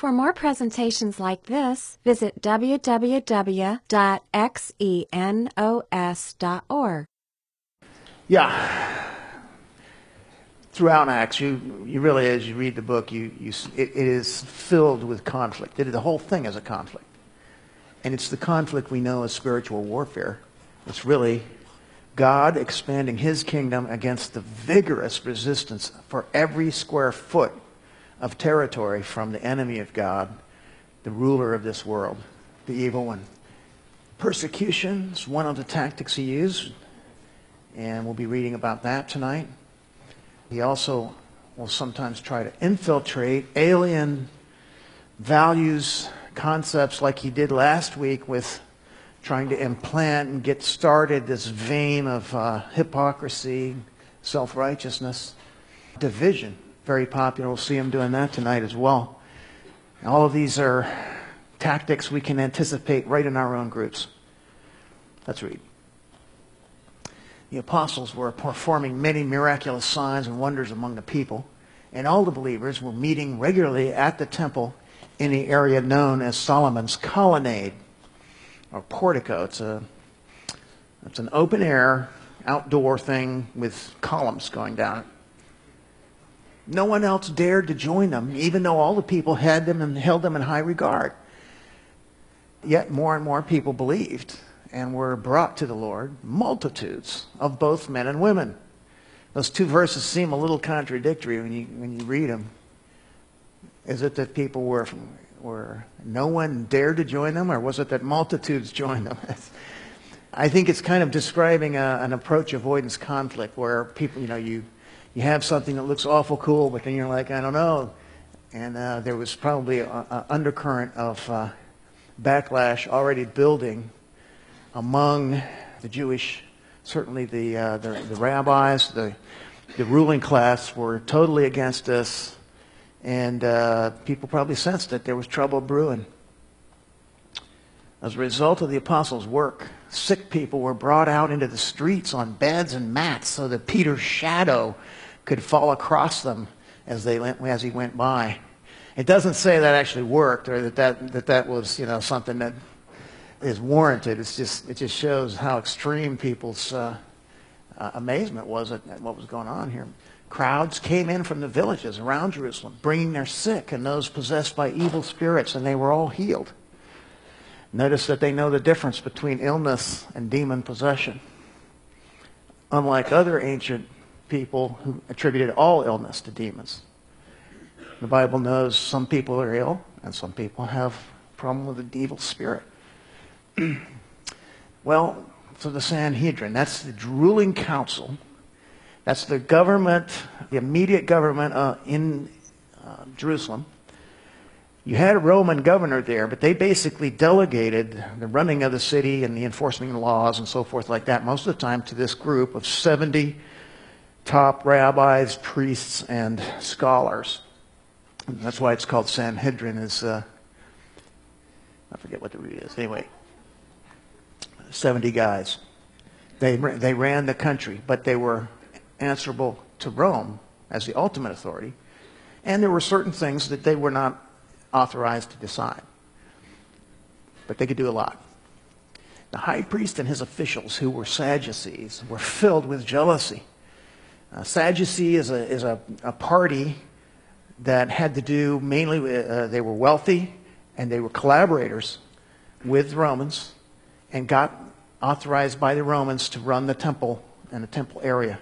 For more presentations like this, visit www.xenos.org. Yeah. Throughout Acts, you really, as you read the book, it is filled with conflict. The whole thing is a conflict. And it's the conflict we know as spiritual warfare. It's really God expanding his kingdom against the vigorous resistance for every square foot of territory from the enemy of God, the ruler of this world, the evil one. Persecution is one of the tactics he used, and we'll be reading about that tonight. He also will sometimes try to infiltrate alien values, concepts, like he did last week with trying to implant and get started this vein of hypocrisy, self-righteousness, division. Very popular. We'll see him doing that tonight as well. And all of these are tactics we can anticipate right in our own groups. Let's read. The apostles were performing many miraculous signs and wonders among the people, and all the believers were meeting regularly at the temple in the area known as Solomon's Colonnade, or portico. It's an open-air, outdoor thing with columns going down it. No one else dared to join them, even though all the people had them and held them in high regard. Yet more and more people believed and were brought to the Lord, multitudes of both men and women. Those two verses seem a little contradictory when you read them. Is it that people were no one dared to join them, or was it that multitudes joined them? I think it's kind of describing an approach avoidance conflict where people, you have something that looks awful cool, but then you're like, I don't know. And there was probably an undercurrent of backlash already building among the Jewish, certainly the rabbis, the ruling class were totally against this, and people probably sensed that there was trouble brewing. As a result of the apostles' work, sick people were brought out into the streets on beds and mats so that Peter's shadow could fall across them as he went by. It doesn't say that actually worked, or that was something that is warranted. It just shows how extreme people's amazement was at what was going on here. Crowds came in from the villages around Jerusalem, bringing their sick and those possessed by evil spirits, and they were all healed. Notice that they know the difference between illness and demon possession. Unlike other ancient people who attributed all illness to demons. The Bible knows some people are ill and some people have a problem with an evil spirit. Well, so the Sanhedrin, that's the ruling council. That's the government, the immediate government in Jerusalem. You had a Roman governor there, but they basically delegated the running of the city and the enforcement of laws and so forth like that most of the time to this group of 70 top rabbis, priests, and scholars. And that's why it's called Sanhedrin. I forget what the root is. Anyway, 70 guys. They ran the country, but they were answerable to Rome as the ultimate authority. And there were certain things that they were not authorized to decide. But they could do a lot. The high priest and his officials, who were Sadducees, were filled with jealousy. Sadducee is a party that had to do mainly with, they were wealthy and they were collaborators with the Romans and got authorized by the Romans to run the temple and the temple area.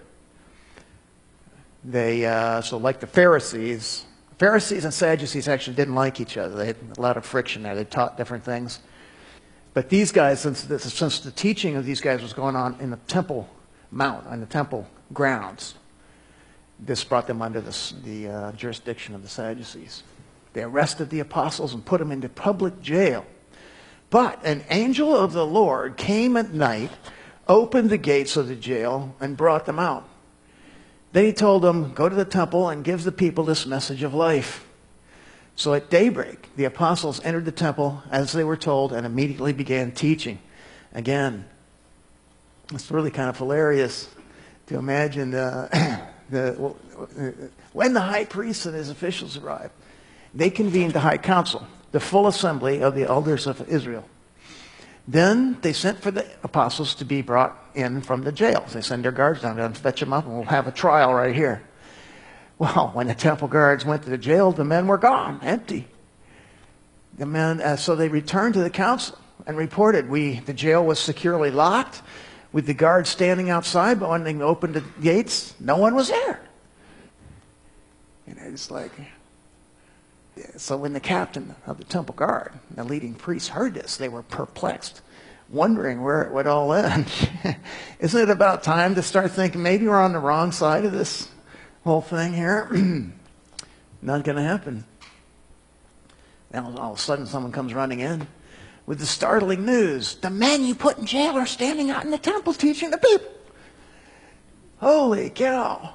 So like the Pharisees and Sadducees actually didn't like each other. They had a lot of friction there. They taught different things. But these guys, since the teaching of these guys was going on in the Temple Mount, on the temple grounds, this brought them under the jurisdiction of the Sadducees. They arrested the apostles and put them into public jail. But an angel of the Lord came at night, opened the gates of the jail, and brought them out. Then he told them, go to the temple and give the people this message of life. So at daybreak, the apostles entered the temple as they were told and immediately began teaching. Again, it's really kind of hilarious to imagine when the high priest and his officials arrived. They convened the high council, the full assembly of the elders of Israel. Then they sent for the apostles to be brought in from the jails. They send their guards down and fetch them up, and we'll have a trial right here. Well, when the temple guards went to the jail, the men were gone, empty. The men, so they returned to the council and reported, the jail was securely locked, with the guards standing outside, but when they opened the gates, no one was there. And it's like, so when the captain of the temple guard, the leading priest, heard this, they were perplexed, wondering where it would all end. Isn't it about time to start thinking maybe we're on the wrong side of this whole thing here? Not going to happen. Now all of a sudden someone comes running in with the startling news. The men you put in jail are standing out in the temple teaching the people. Holy cow.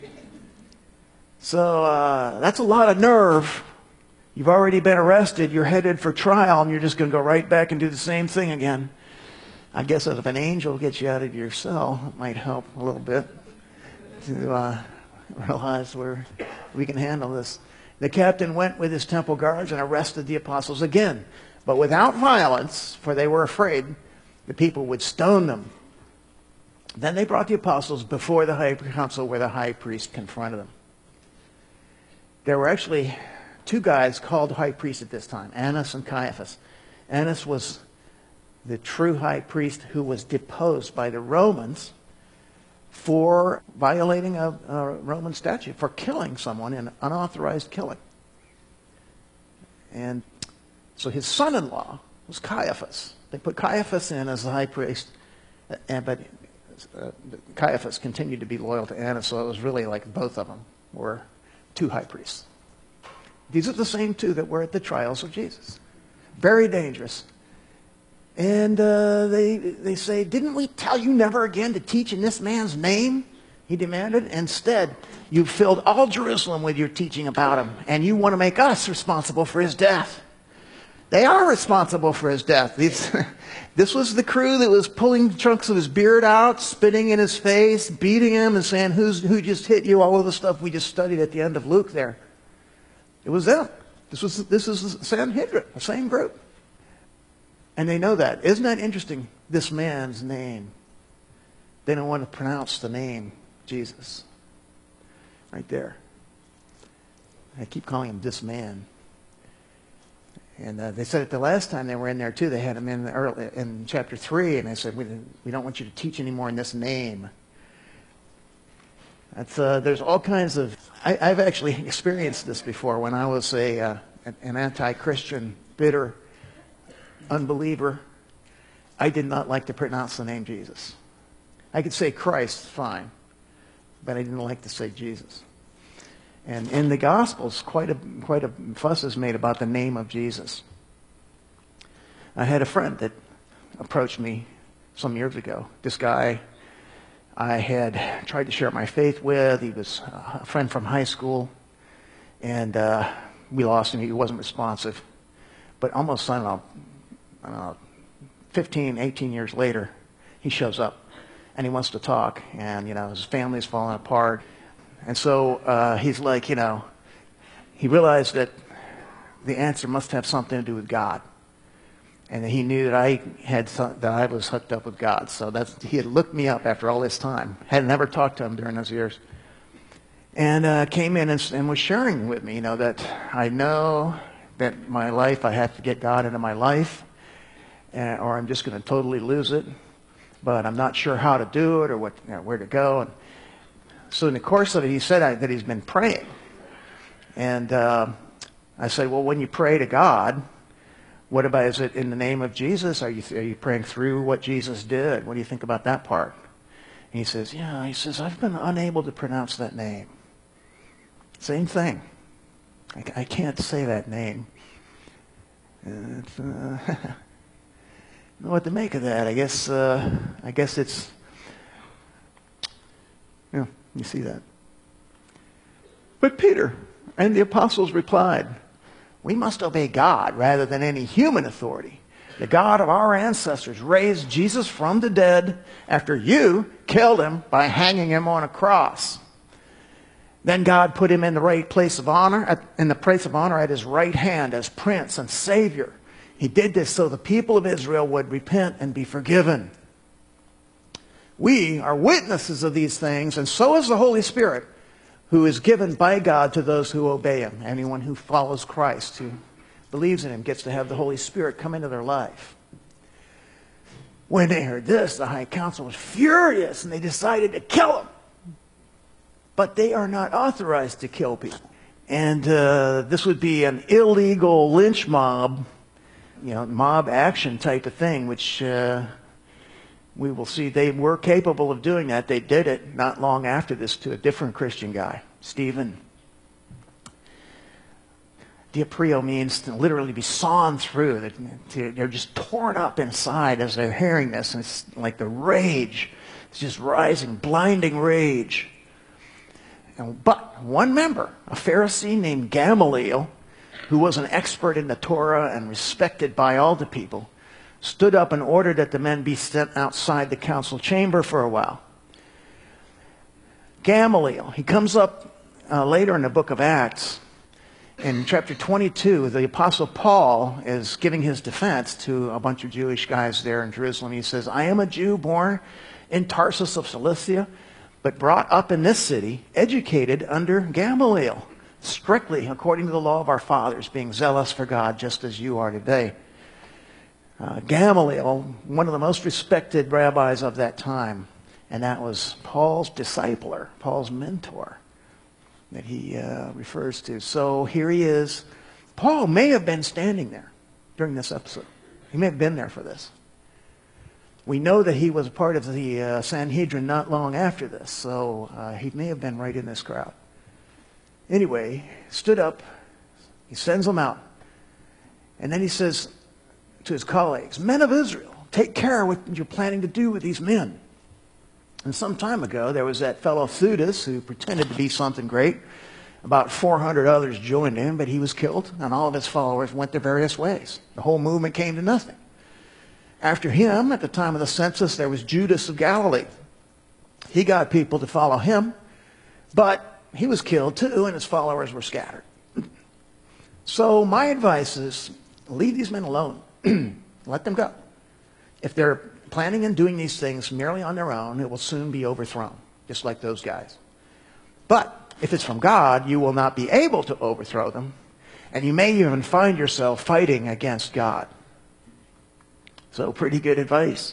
So that's a lot of nerve. You've already been arrested. You're headed for trial, and you're just going to go right back and do the same thing again. I guess if an angel gets you out of your cell, it might help a little bit to realize where we can handle this. The captain went with his temple guards and arrested the apostles again, but without violence, for they were afraid the people would stone them. Then they brought the apostles before the high council, where the high priest confronted them. There were actually two guys called high priests at this time, Annas and Caiaphas. Annas was the true high priest who was deposed by the Romans for violating a Roman statute, for killing someone in unauthorized killing. And so his son-in-law was Caiaphas. They put Caiaphas in as the high priest, but Caiaphas continued to be loyal to Annas, so it was really like both of them were two high priests. These are the same two that were at the trials of Jesus. Very dangerous. And they say, didn't we tell you never again to teach in this man's name? He demanded. Instead, you filled all Jerusalem with your teaching about him, and you want to make us responsible for his death. They are responsible for his death. This was the crew that was pulling chunks of his beard out, spitting in his face, beating him, and saying, who just hit you? All of the stuff we just studied at the end of Luke there. It was them. This is the Sanhedrin, the same group. And they know that. Isn't that interesting? This man's name. They don't want to pronounce the name Jesus. Right there. I keep calling him this man. And they said it the last time they were in there too. They had him in chapter 3, and they said, we don't want you to teach anymore in this name. There's all kinds of... I've actually experienced this before when I was an anti-Christian, bitter unbeliever. I did not like to pronounce the name Jesus. I could say Christ, fine, but I didn't like to say Jesus. And in the Gospels, quite a fuss is made about the name of Jesus. I had a friend that approached me some years ago. This guy I had tried to share my faith with. He was a friend from high school, and we lost him. He wasn't responsive. But almost, 15, 18 years later, he shows up, and he wants to talk. And, his family's falling apart. And so he's like, he realized that the answer must have something to do with God. And he knew that I was hooked up with God. So he had looked me up after all this time. Had never talked to him during those years. And came in and was sharing with me, that I know that my life, I have to get God into my life, or I'm just going to totally lose it. But I'm not sure how to do it or where to go. And so in the course of it, he said that he's been praying. And I said, well, when you pray to God, what about, is it in the name of Jesus? Are you praying through what Jesus did? What do you think about that part? And he says, yeah. He says, I've been unable to pronounce that name. Same thing. I can't say that name. I don't know what to make of that. I guess it's, you see that. But Peter and the apostles replied, we must obey God rather than any human authority. The God of our ancestors raised Jesus from the dead after you killed him by hanging him on a cross. Then God put him in the right place of honor, at his right hand as Prince and Savior. He did this so the people of Israel would repent and be forgiven. We are witnesses of these things, and so is the Holy Spirit, who is given by God to those who obey him. Anyone who follows Christ, who believes in him, gets to have the Holy Spirit come into their life. When they heard this, the high council was furious, and they decided to kill him. But they are not authorized to kill people. And this would be an illegal lynch mob, mob action type of thing, which we will see they were capable of doing that. They did it not long after this to a different Christian guy, Stephen. Diaprio means to literally be sawn through. They're just torn up inside as they're hearing this. And it's like the rage. It's just rising, blinding rage. But one member, a Pharisee named Gamaliel, who was an expert in the Torah and respected by all the people, stood up and ordered that the men be sent outside the council chamber for a while. Gamaliel, he comes up later in the book of Acts. In chapter 22, the Apostle Paul is giving his defense to a bunch of Jewish guys there in Jerusalem. He says, I am a Jew born in Tarsus of Cilicia, but brought up in this city, educated under Gamaliel, strictly according to the law of our fathers, being zealous for God, just as you are today. Gamaliel, one of the most respected rabbis of that time, and that was Paul's discipler, Paul's mentor, that he refers to. So here he is. Paul may have been standing there during this episode. He may have been there for this. We know that he was a part of the Sanhedrin not long after this, so he may have been right in this crowd. Anyway, stood up, he sends them out, and then he says to his colleagues, men of Israel, take care what you're planning to do with these men. And some time ago, there was that fellow Theudas who pretended to be something great. About 400 others joined him, but he was killed, and all of his followers went their various ways. The whole movement came to nothing. After him, at the time of the census, there was Judas of Galilee. He got people to follow him, but he was killed too, and his followers were scattered. So my advice is, leave these men alone. Let them go. If they're planning on doing these things merely on their own, it will soon be overthrown, just like those guys. But if it's from God, you will not be able to overthrow them, and you may even find yourself fighting against God. So pretty good advice.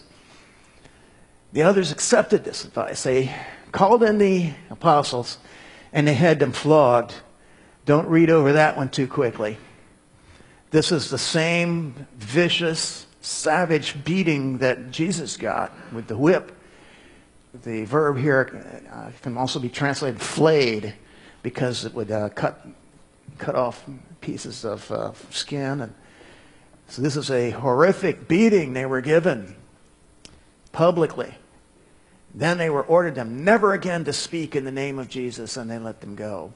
The others accepted this advice. They called in the apostles, and they had them flogged. Don't read over that one too quickly. This is the same vicious, savage beating that Jesus got with the whip. The verb here can also be translated flayed, because it would cut off pieces of skin. And so this is a horrific beating they were given publicly. Then they were ordered them never again to speak in the name of Jesus, and they let them go.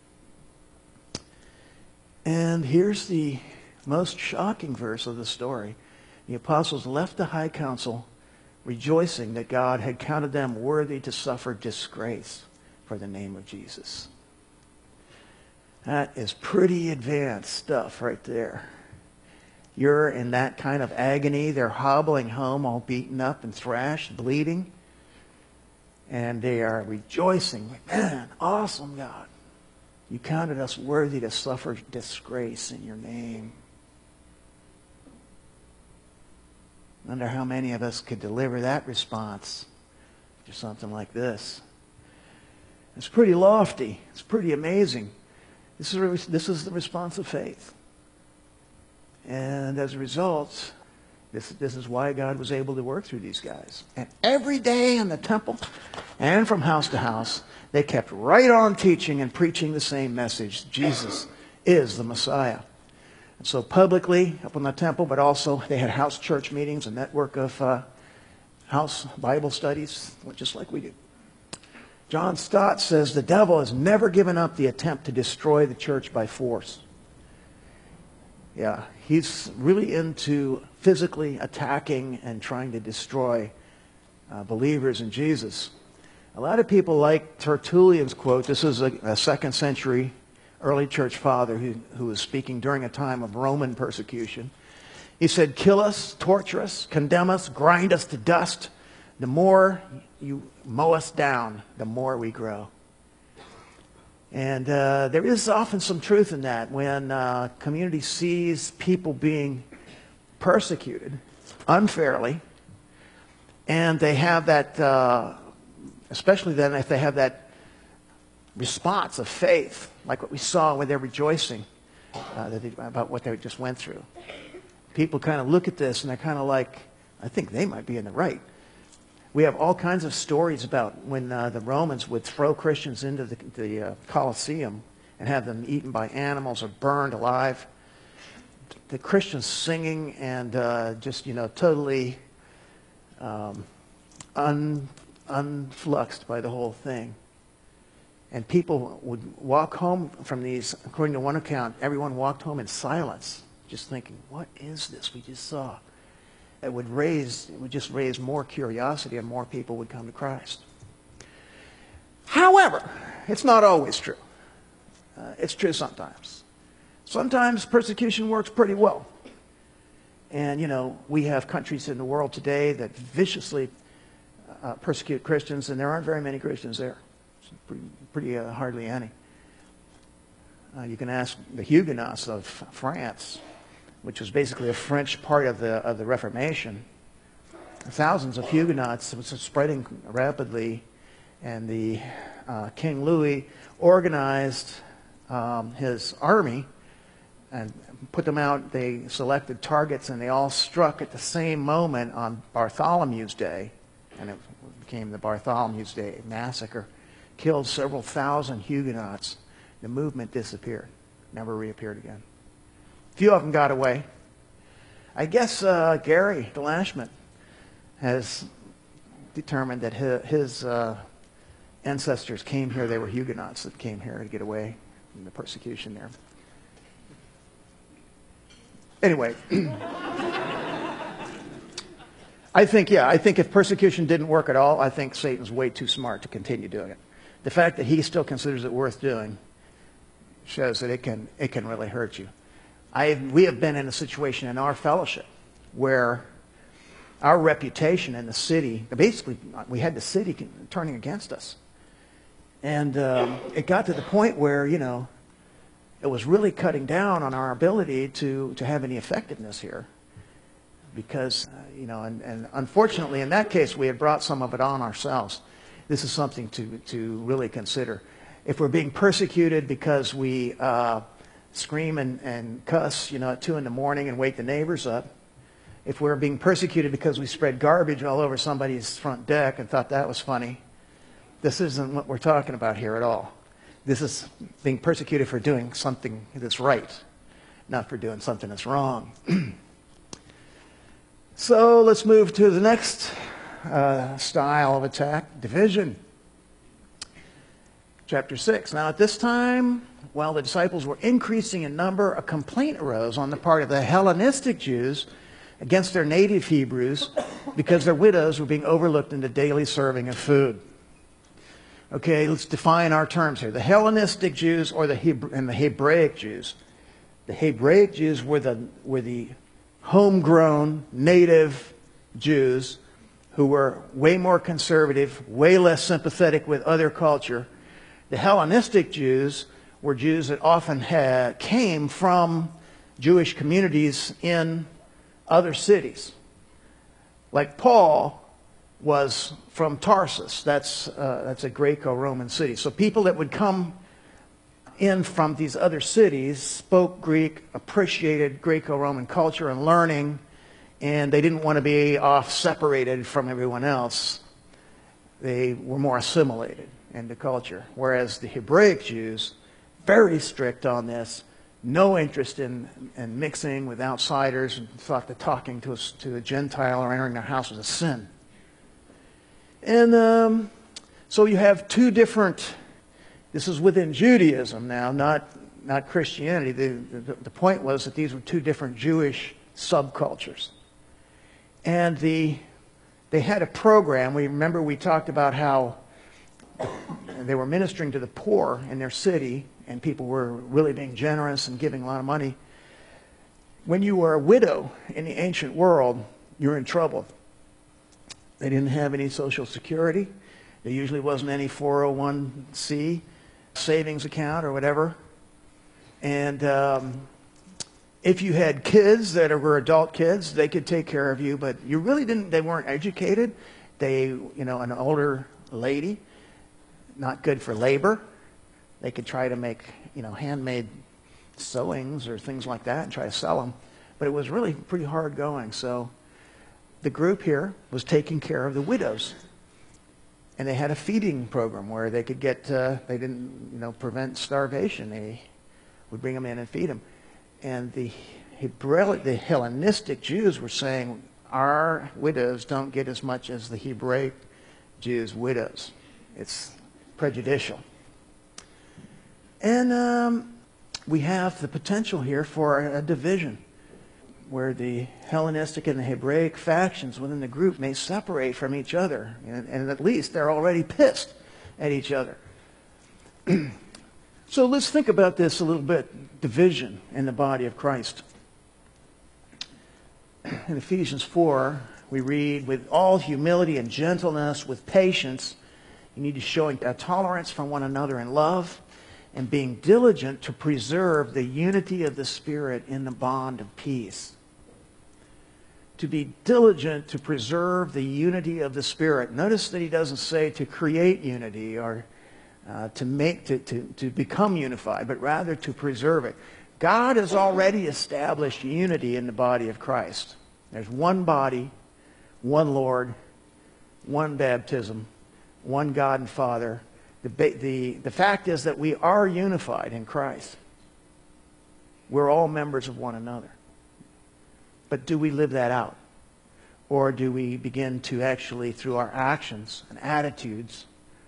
And here's the most shocking verse of the story. The apostles left the high council rejoicing that God had counted them worthy to suffer disgrace for the name of Jesus. That is pretty advanced stuff right there. You're in that kind of agony. They're hobbling home all beaten up and thrashed, bleeding. And they are rejoicing. Man, awesome God. You counted us worthy to suffer disgrace in your name. I wonder how many of us could deliver that response to something like this. It's pretty lofty. It's pretty amazing. This is the response of faith. And as a result, this is why God was able to work through these guys. And every day in the temple and from house to house, they kept right on teaching and preaching the same message. Jesus is the Messiah. And so publicly up in the temple, but also they had house church meetings, a network of house Bible studies, just like we do. John Stott says the devil has never given up the attempt to destroy the church by force. Yeah, he's really into physically attacking and trying to destroy believers in Jesus. A lot of people like Tertullian's quote. This is a second century early church father who was speaking during a time of Roman persecution. He said, "Kill us, torture us, condemn us, grind us to dust. The more you mow us down, the more we grow." And there is often some truth in that. When community sees people being persecuted unfairly, and they have that, especially then if they have that response of faith, like what we saw when they're rejoicing about what they just went through. People kind of look at this and they're kind of like, I think they might be in the right. We have all kinds of stories about when the Romans would throw Christians into the Colosseum and have them eaten by animals or burned alive. The Christians singing and just, totally unfluxed by the whole thing. And people would walk home from these, according to one account, everyone walked home in silence, just thinking, what is this we just saw? It would just raise more curiosity and more people would come to Christ. However, it's not always true. It's true sometimes. Sometimes persecution works pretty well. And, we have countries in the world today that viciously persecute Christians, and there aren't very many Christians there. Pretty hardly any. You can ask the Huguenots of France, which was basically a French part of the Reformation. Thousands of Huguenots was spreading rapidly, and the King Louis organized his army and put them out. They selected targets, and they all struck at the same moment on Bartholomew's Day, and it became the Bartholomew's Day massacre. Killed several thousand Huguenots. The movement disappeared, never reappeared again. A few of them got away. I guess Gary the Lashman has determined that his ancestors came here. They were Huguenots that came here to get away from the persecution there. Anyway, I think if persecution didn't work at all, I think Satan's way too smart to continue doing it. The fact that he still considers it worth doing shows that it can really hurt you. We have been in a situation in our fellowship where our reputation in the city, basically we had the city turning against us. And it got to the point where, it was really cutting down on our ability to have any effectiveness here. Because, and unfortunately in that case we had brought some of it on ourselves. This is something to really consider. If we're being persecuted because we scream and cuss, at 2 a.m. and wake the neighbors up, if we're being persecuted because we spread garbage all over somebody's front deck and thought that was funny, this isn't what we're talking about here at all. This is being persecuted for doing something that's right, not for doing something that's wrong. So let's move to the next style of attack, division. Chapter 6. Now at this time, while the disciples were increasing in number, a complaint arose on the part of the Hellenistic Jews against their native Hebrews because their widows were being overlooked in the daily serving of food. Okay, let's define our terms here. The Hellenistic Jews and the Hebraic Jews. The Hebraic Jews were the homegrown native Jews who were way more conservative, way less sympathetic with other culture. The Hellenistic Jews were Jews that often came from Jewish communities in other cities. Like Paul was from Tarsus. That's a Greco-Roman city. So people that would come in from these other cities spoke Greek, appreciated Greco-Roman culture and learning, and they didn't want to be off separated from everyone else. They were more assimilated into culture. Whereas the Hebraic Jews, very strict on this, no interest in mixing with outsiders, and thought that talking to a Gentile or entering their house was a sin. And so you have two different, this is within Judaism now, not Christianity. The point was that these were two different Jewish subcultures. And they had a program. We talked about how they were ministering to the poor in their city, and people were really being generous and giving a lot of money. When you were a widow in the ancient world, you're in trouble. They didn't have any Social Security. There usually wasn't any 401c savings account or whatever. And if you had kids that were adult kids, they could take care of you, but you really didn't. They weren't educated. An older lady, not good for labor. They could try to make, handmade sewings or things like that and try to sell them. But it was really pretty hard going. So the group here was taking care of the widows. And they had a feeding program where they could get, they didn't, prevent starvation. They would bring them in and feed them. And the Hellenistic Jews were saying, our widows don't get as much as the Hebraic Jews' widows. It's prejudicial. And we have the potential here for a division where the Hellenistic and the Hebraic factions within the group may separate from each other. And at least they're already pissed at each other. So let's think about this a little bit, division in the body of Christ. In Ephesians 4, we read, with all humility and gentleness, with patience, you need to show a tolerance for one another in love, and being diligent to preserve the unity of the Spirit in the bond of peace. To be diligent to preserve the unity of the Spirit. Notice that he doesn't say to create unity or to become unified, but rather to preserve it. God has already established unity in the body of Christ. There's one body, one Lord, one baptism, one God and Father. The fact is that we are unified in Christ. We're all members of one another. But do we live that out? Or do we begin to actually, through our actions and attitudes,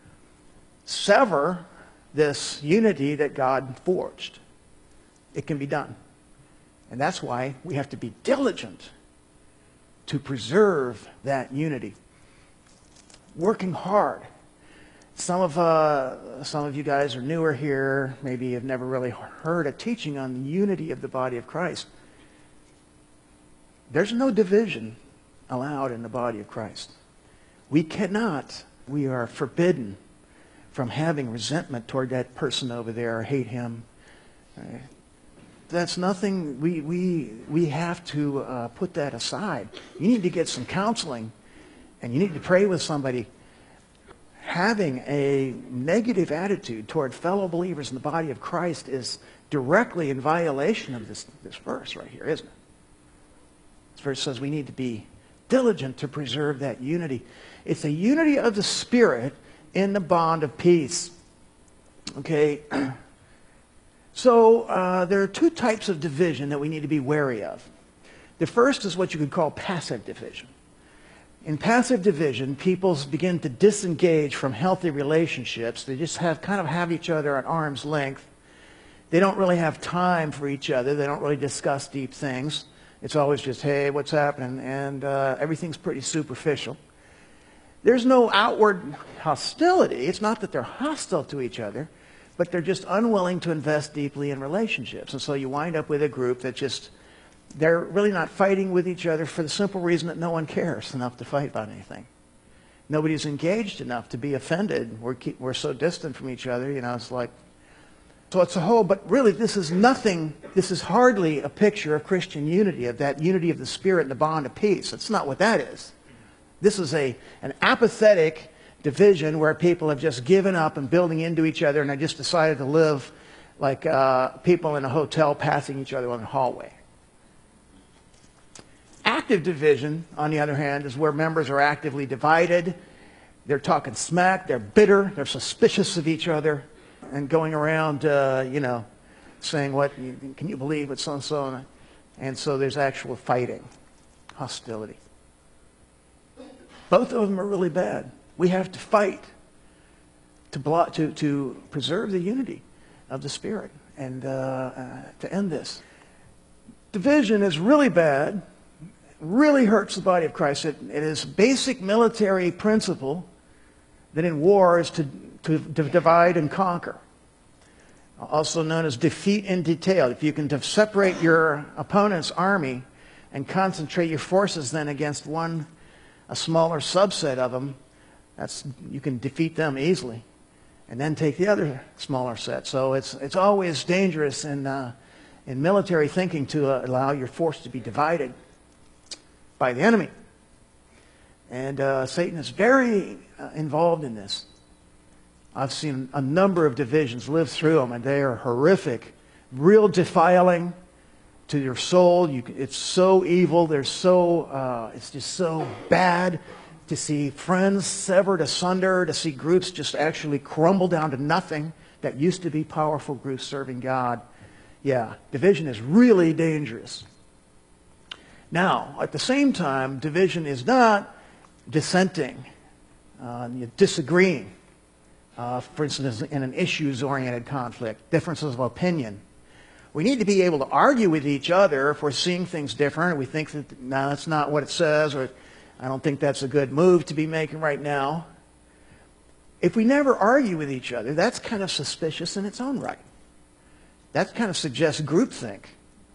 sever this unity that God forged? It can be done. And that's why we have to be diligent to preserve that unity. Working hard. Some of you guys are newer here. Maybe you've never really heard a teaching on the unity of the body of Christ. There's no division allowed in the body of Christ. We are forbidden from having resentment toward that person over there or hate him. That's nothing, we have to put that aside. You need to get some counseling, and you need to pray with somebody. Having a negative attitude toward fellow believers in the body of Christ is directly in violation of this verse right here, isn't it? This verse says we need to be diligent to preserve that unity. It's a unity of the Spirit in the bond of peace. Okay? So there are two types of division that we need to be wary of. The first is what you could call passive division. In passive division, people begin to disengage from healthy relationships. They just have each other at arm's length. They don't really have time for each other. They don't really discuss deep things. It's always just, hey, what's happening? And everything's pretty superficial. There's no outward hostility. It's not that they're hostile to each other, but they're just unwilling to invest deeply in relationships. And so you wind up with a group that they're really not fighting with each other for the simple reason that no one cares enough to fight about anything. Nobody's engaged enough to be offended. We're so distant from each other, it's like... So it's a whole, but really this is hardly a picture of Christian unity, of that unity of the Spirit and the bond of peace. That's not what that is. This is an apathetic division where people have just given up and building into each other and they just decided to live like people in a hotel passing each other on the hallway. Active division, on the other hand, is where members are actively divided. They're talking smack, they're bitter, they're suspicious of each other, and going around, saying, can you believe what so-and-so? And so there's actual fighting, hostility. Both of them are really bad. We have to fight to preserve the unity of the Spirit and to end this. Division is really bad, really hurts the body of Christ. It is basic military principle that in war is to divide and conquer, also known as defeat in detail. If you can separate your opponent's army and concentrate your forces then against a smaller subset of them, you can defeat them easily, and then take the other smaller set. So it's always dangerous in military thinking to allow your force to be divided by the enemy. And Satan is very involved in this. I've seen a number of divisions, live through them, and they are horrific, real defiling to your soul. It's so evil. It's just so bad to see friends severed asunder, to see groups just actually crumble down to nothing that used to be powerful groups serving God. Yeah, division is really dangerous. Now, at the same time, division is not dissenting, disagreeing. For instance, in an issues-oriented conflict, differences of opinion. We need to be able to argue with each other if we're seeing things different. We think that, no, that's not what it says, or I don't think that's a good move to be making right now. If we never argue with each other, that's kind of suspicious in its own right. That kind of suggests groupthink.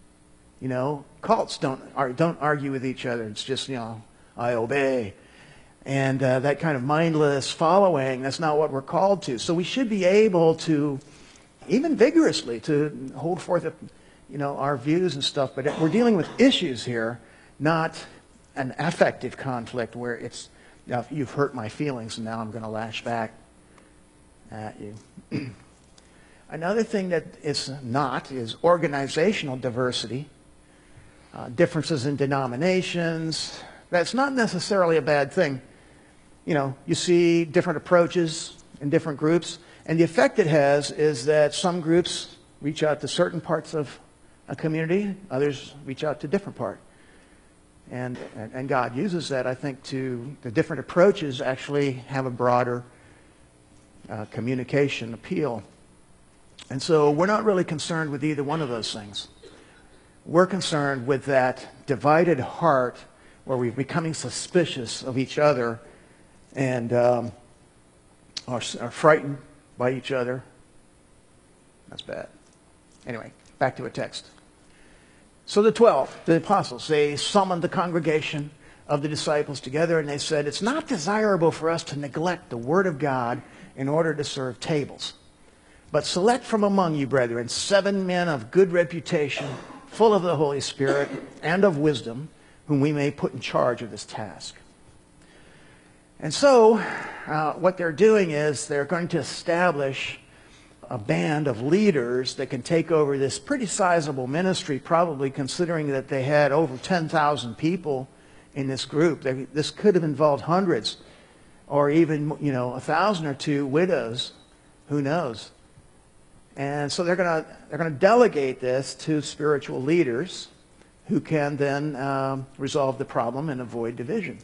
Cults don't argue with each other. It's just, I obey. And that kind of mindless following, that's not what we're called to. So we should be able to, even vigorously, to hold forth our views and stuff. But we're dealing with issues here, not an affective conflict where it's, you've hurt my feelings and now I'm going to lash back at you. Another thing that is organizational diversity, differences in denominations. That's not necessarily a bad thing. You see different approaches in different groups, and the effect it has is that some groups reach out to certain parts of a community, others reach out to different part. And God uses that, I think, the different approaches actually have a broader communication appeal. And so we're not really concerned with either one of those things. We're concerned with that divided heart where we're becoming suspicious of each other and are frightened by each other. That's bad. Anyway, back to a text. So the 12, the apostles, they summoned the congregation of the disciples together and they said, it's not desirable for us to neglect the word of God in order to serve tables. But select from among you, brethren, 7 men of good reputation, full of the Holy Spirit and of wisdom, whom we may put in charge of this task. And so what they're doing is they're going to establish a band of leaders that can take over this pretty sizable ministry, probably considering that they had over 10,000 people in this group. This could have involved hundreds or even 1,000 or 2 widows. Who knows? And so they're going to delegate this to spiritual leaders who can then resolve the problem and avoid division.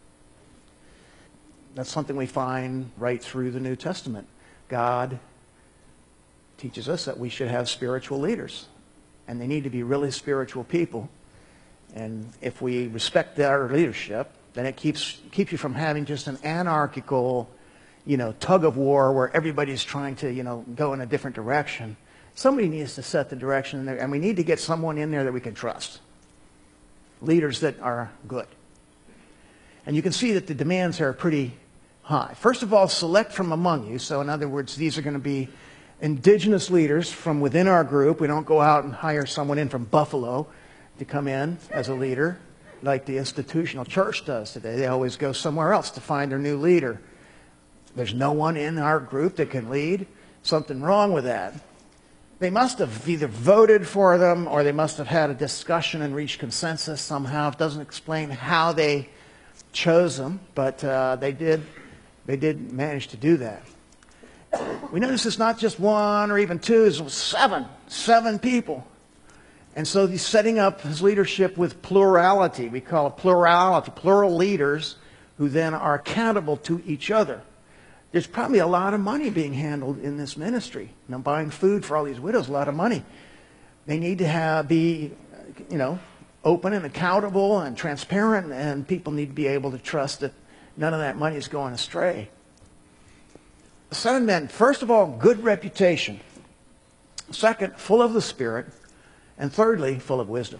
That's something we find right through the New Testament. God teaches us that we should have spiritual leaders, and they need to be really spiritual people. And if we respect their leadership, then it keeps you from having just an anarchical, tug of war where everybody's trying to, go in a different direction. Somebody needs to set the direction, and we need to get someone in there that we can trust. Leaders that are good. And you can see that the demands are pretty high. First of all, select from among you. So in other words, these are going to be indigenous leaders from within our group. We don't go out and hire someone in from Buffalo to come in as a leader like the institutional church does today. They always go somewhere else to find their new leader. There's no one in our group that can lead. Something wrong with that. They must have either voted for them or they must have had a discussion and reached consensus somehow. It doesn't explain how they chose them, but they did manage to do that. We notice it's not just 1 or even 2, it's 7 people. And so he's setting up his leadership with plurality. We call it plurality, plural leaders who then are accountable to each other. There's probably a lot of money being handled in this ministry. Buying food for all these widows, a lot of money. They need to be open and accountable and transparent, and people need to be able to trust that none of that money is going astray. Son of men, first of all, good reputation. Second, full of the Spirit. And thirdly, full of wisdom.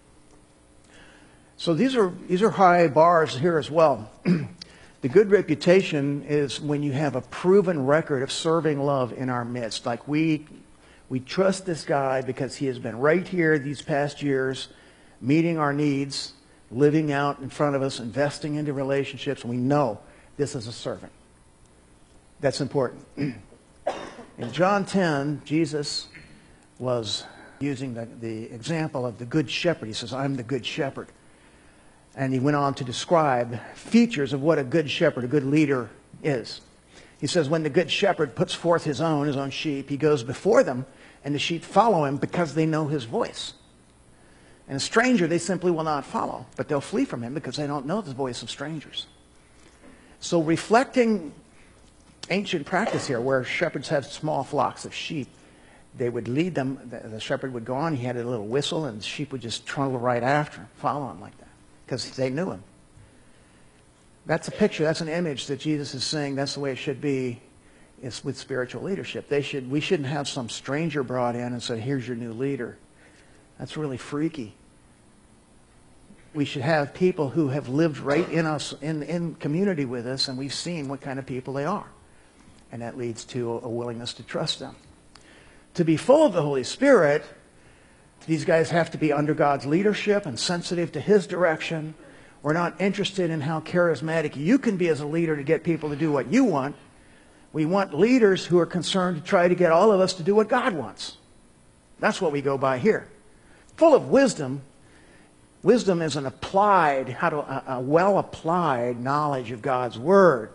So these are high bars here as well. The good reputation is when you have a proven record of serving love in our midst. Like we trust this guy because he has been right here these past years, meeting our needs, living out in front of us, investing into relationships. We know this is a servant. That's important. In John 10, Jesus was using the example of the good shepherd. He says, I'm the good shepherd. And he went on to describe features of what a good shepherd, a good leader is. He says, when the good shepherd puts forth his own sheep, he goes before them, and the sheep follow him because they know his voice. And a stranger they simply will not follow, but they'll flee from him because they don't know the voice of strangers. So reflecting ancient practice here, where shepherds have small flocks of sheep, they would lead them, the shepherd would go on, he had a little whistle, and the sheep would just trundle right after him, follow him like that, because they knew him. That's a picture, that's an image that Jesus is saying that's the way it should be with spiritual leadership. We shouldn't have some stranger brought in and say, here's your new leader. That's really freaky. We should have people who have lived right in us, in community with us, and we've seen what kind of people they are. And that leads to a willingness to trust them. To be full of the Holy Spirit, these guys have to be under God's leadership and sensitive to His direction. We're not interested in how charismatic you can be as a leader to get people to do what you want. We want leaders who are concerned to try to get all of us to do what God wants. That's what we go by here. Full of wisdom. Wisdom is an applied, a well-applied knowledge of God's Word.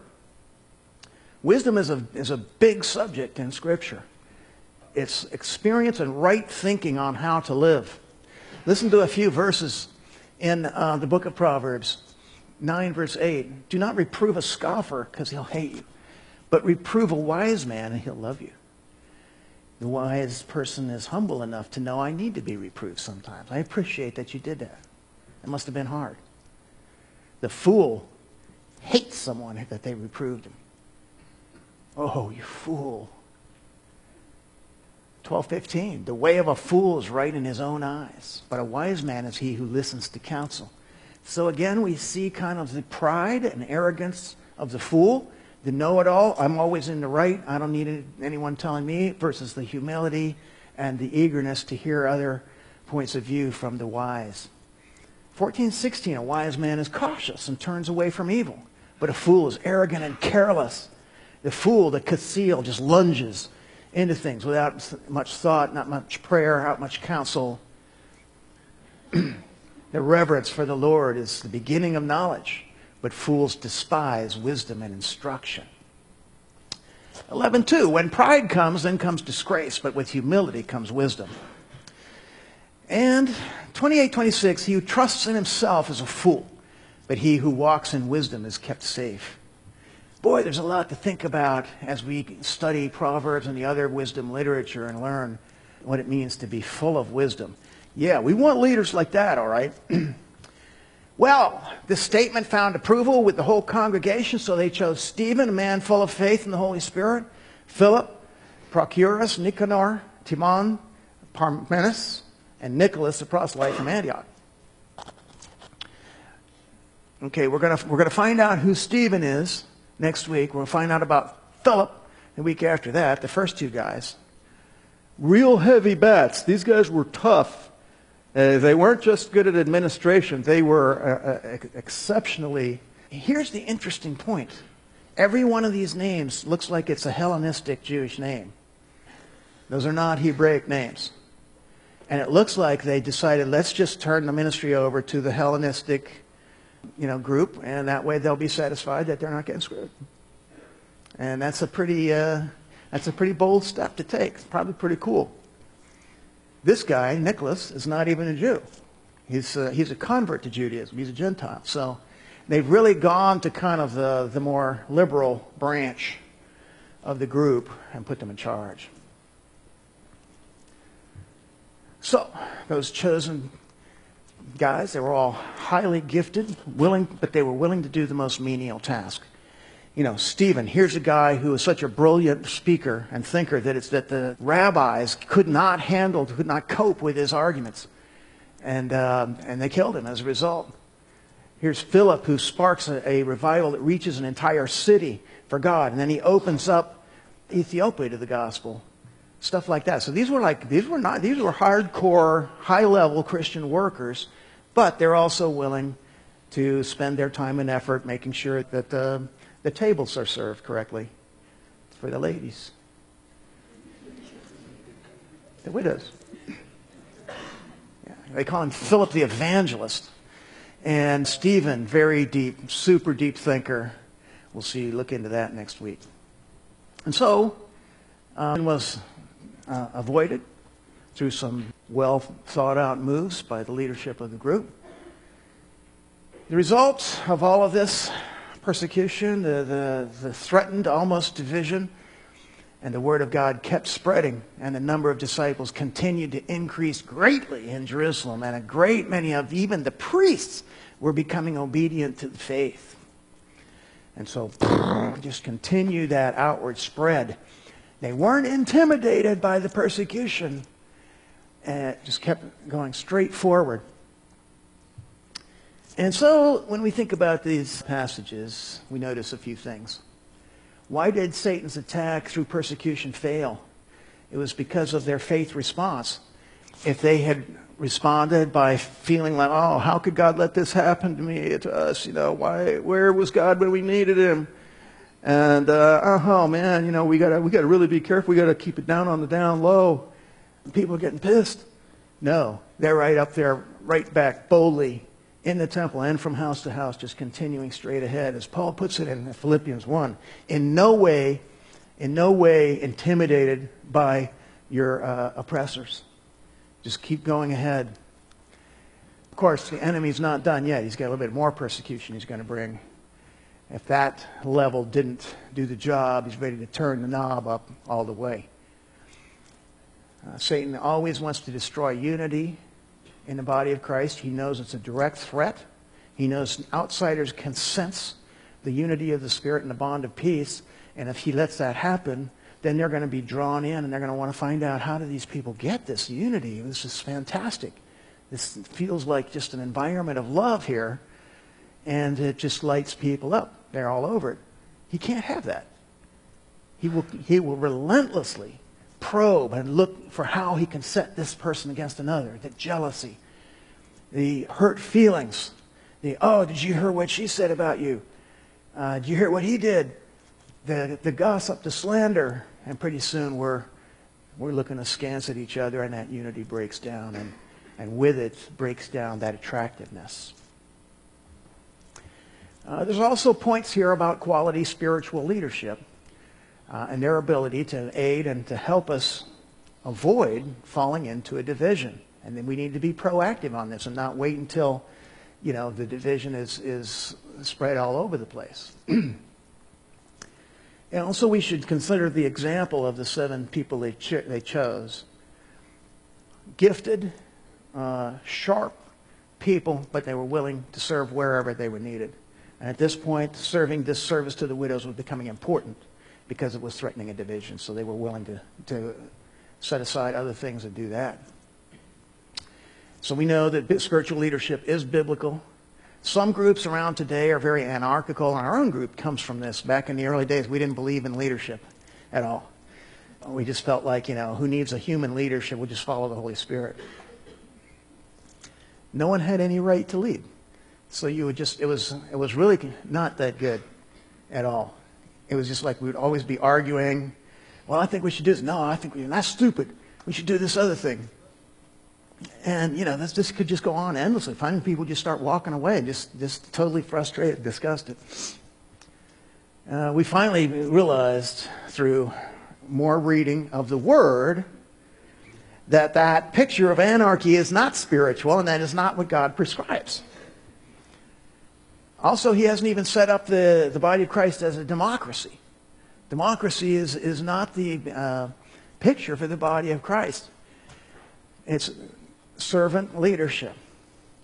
Wisdom is a big subject in Scripture. It's experience and right thinking on how to live. Listen to a few verses in the book of Proverbs. 9 verse 8. Do not reprove a scoffer because he'll hate you, but reprove a wise man and he'll love you. The wise person is humble enough to know I need to be reproved sometimes. I appreciate that you did that. It must have been hard. The fool hates someone that they reproved him. Oh, you fool. 12:15. The way of a fool is right in his own eyes, but a wise man is he who listens to counsel. So again, we see kind of the pride and arrogance of the fool, the know-it-all. I'm always in the right. I don't need anyone telling me, versus the humility and the eagerness to hear other points of view from the wise. 14:16. A wise man is cautious and turns away from evil, but a fool is arrogant and careless. The fool, the kasil, just lunges into things without much thought, not much prayer, not much counsel. The reverence for the Lord is the beginning of knowledge, but fools despise wisdom and instruction. 11:2. When pride comes, then comes disgrace, but with humility comes wisdom. And 28:26. He who trusts in himself is a fool, but he who walks in wisdom is kept safe. Boy, there's a lot to think about as we study Proverbs and the other wisdom literature and learn what it means to be full of wisdom. Yeah, we want leaders like that, all right? Well, this statement found approval with the whole congregation, so they chose Stephen, a man full of faith in the Holy Spirit, Philip, Prochorus, Nicanor, Timon, Parmenas, and Nicholas, a proselyte from Antioch. Okay, we're gonna find out who Stephen is next week. We'll find out about Philip the week after that, the first two guys. Real heavy bats. These guys were tough. They weren't just good at administration. They were exceptionally... Here's the interesting point. Every one of these names looks like it's a Hellenistic Jewish name. Those are not Hebraic names. And it looks like they decided, let's just turn the ministry over to the Hellenistic group, and that way they'll be satisfied that they're not getting screwed. And that's a pretty bold step to take. It's probably pretty cool. This guy, Nicholas, is not even a Jew. He's a convert to Judaism. He's a Gentile. So they've really gone to kind of the more liberal branch of the group and put them in charge. So those chosen guys, they were all highly gifted, but they were willing to do the most menial task. Stephen, here's a guy who is such a brilliant speaker and thinker that the rabbis could not cope with his arguments. And they killed him as a result. Here's Philip, who sparks a revival that reaches an entire city for God. And then he opens up Ethiopia to the gospel. Stuff like that. So these were hardcore, high-level Christian workers, but they're also willing to spend their time and effort making sure that the tables are served correctly for the ladies. The widows. Yeah, they call him Philip the Evangelist. And Stephen, very deep, super deep thinker. We'll look into that next week. And so, it was avoided through some well thought out moves by the leadership of the group. The result of all of this persecution, the threatened almost division, and the word of God kept spreading, and the number of disciples continued to increase greatly in Jerusalem, and a great many of even the priests were becoming obedient to the faith. And so just continue that outward spread. They weren't intimidated by the persecution, and it just kept going straight forward. And so when we think about these passages, we notice a few things. Why did Satan's attack through persecution fail? It was because of their faith response. If they had responded by feeling like, oh, how could God let this happen to me, to us? Where was God when we needed him? And, oh man, we gotta really be careful. We gotta keep it down on the down low. People are getting pissed. No, they're right up there, right back boldly in the temple and from house to house, just continuing straight ahead. As Paul puts it in Philippians 1, in no way intimidated by your oppressors. Just keep going ahead. Of course, the enemy's not done yet. He's got a little bit more persecution he's going to bring. If that level didn't do the job, he's ready to turn the knob up all the way. Satan always wants to destroy unity in the body of Christ. He knows it's a direct threat. He knows outsiders can sense the unity of the Spirit and the bond of peace. And if he lets that happen, then they're going to be drawn in and they're going to want to find out, how do these people get this unity? This is fantastic. This feels like just an environment of love here. And it just lights people up. They're all over it. He can't have that. He will relentlessly probe and look for how he can set this person against another. The jealousy, the hurt feelings, did you hear what she said about you? Did you hear what he did? The gossip, the slander, and pretty soon we're looking askance at each other, and that unity breaks down, and with it breaks down that attractiveness. There's also points here about quality spiritual leadership and their ability to aid and to help us avoid falling into a division. And then we need to be proactive on this and not wait until, the division is spread all over the place. And also we should consider the example of the 7 people they chose. Gifted, sharp people, but they were willing to serve wherever they were needed. And at this point, serving this service to the widows was becoming important because it was threatening a division. So they were willing to set aside other things and do that. So we know that spiritual leadership is biblical. Some groups around today are very anarchical, and our own group comes from this. Back in the early days, we didn't believe in leadership at all. We just felt like, who needs a human leadership? We'll just follow the Holy Spirit. No one had any right to lead. So it was really not that good at all. It was just like we would always be arguing. Well, I think we should do this. No, I think that's stupid. We should do this other thing. And, this could just go on endlessly. Finding people just start walking away, just totally frustrated, disgusted. We finally realized through more reading of the Word that picture of anarchy is not spiritual, and that is not what God prescribes. Also, he hasn't even set up the body of Christ as a democracy. Democracy is not the picture for the body of Christ. It's servant leadership.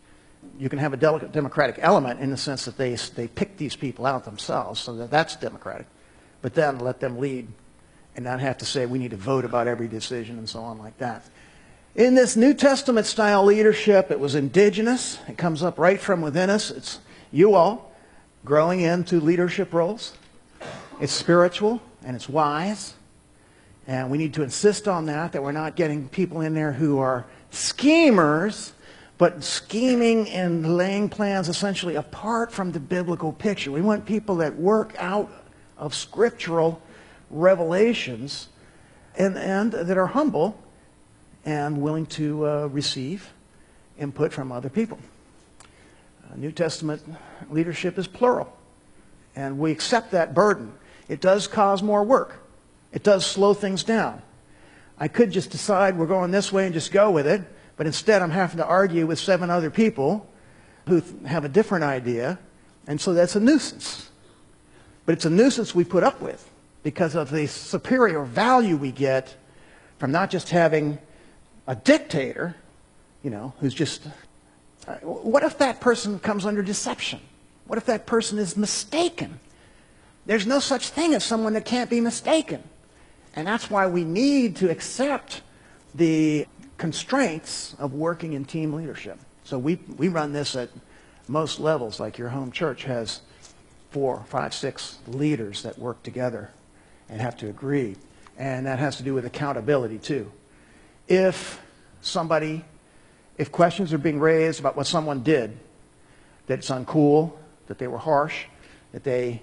You can have a democratic element in the sense that they pick these people out themselves, so that's democratic. But then let them lead and not have to say we need to vote about every decision and so on like that. In this New Testament style leadership, it was indigenous. It comes up right from within us. It's you all growing into leadership roles. It's spiritual and it's wise. And we need to insist on that we're not getting people in there who are schemers, but scheming and laying plans essentially apart from the biblical picture. We want people that work out of scriptural revelations and that are humble and willing to receive input from other people. New Testament leadership is plural, and we accept that burden. It does cause more work. It does slow things down. I could just decide we're going this way and just go with it, but instead I'm having to argue with 7 other people who have a different idea, and so that's a nuisance. But it's a nuisance we put up with because of the superior value we get from not just having a dictator, who's just... What if that person comes under deception? What if that person is mistaken? There's no such thing as someone that can't be mistaken. And that's why we need to accept the constraints of working in team leadership. So we run this at most levels, like your home church has 4, 5, 6 leaders that work together and have to agree. And that has to do with accountability too. If questions are being raised about what someone did, that it's uncool, that they were harsh, that they,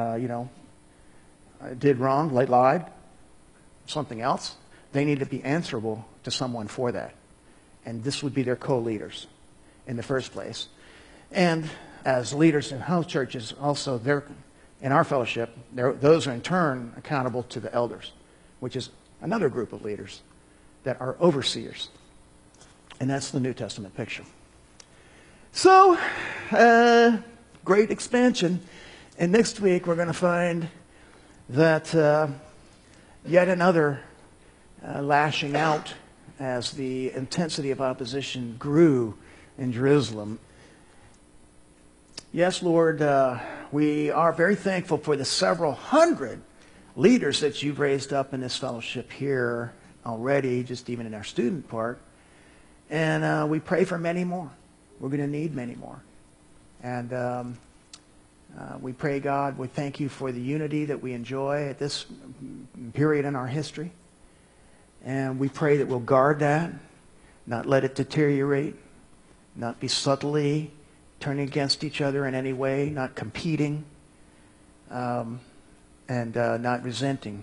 did wrong, lied, something else, they need to be answerable to someone for that. And this would be their co-leaders in the first place. And as leaders in house churches, also in our fellowship, those are in turn accountable to the elders, which is another group of leaders that are overseers. And that's the New Testament picture. So, great expansion. And next week we're going to find that yet another lashing out as the intensity of opposition grew in Jerusalem. Yes, Lord, we are very thankful for the several hundred leaders that you've raised up in this fellowship here already, just even in our student part. And we pray for many more. We're going to need many more. And we pray, God, we thank you for the unity that we enjoy at this period in our history. And we pray that we'll guard that, not let it deteriorate, not be subtly turning against each other in any way, not competing, and not resenting.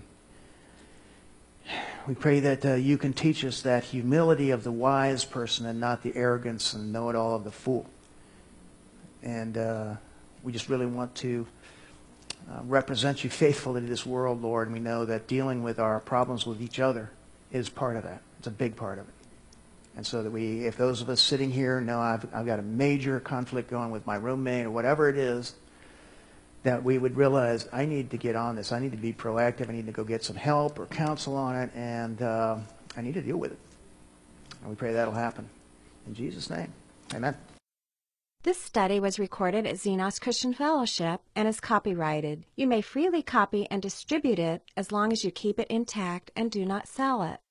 We pray that you can teach us that humility of the wise person and not the arrogance and know-it-all of the fool. And we just really want to represent you faithfully to this world, Lord. And we know that dealing with our problems with each other is part of that. It's a big part of it. And so that if those of us sitting here know I've got a major conflict going with my roommate or whatever it is, that we would realize I need to get on this. I need to be proactive. I need to go get some help or counsel on it, and I need to deal with it. And we pray that'll happen. In Jesus' name, amen. This study was recorded at Xenos Christian Fellowship and is copyrighted. You may freely copy and distribute it as long as you keep it intact and do not sell it.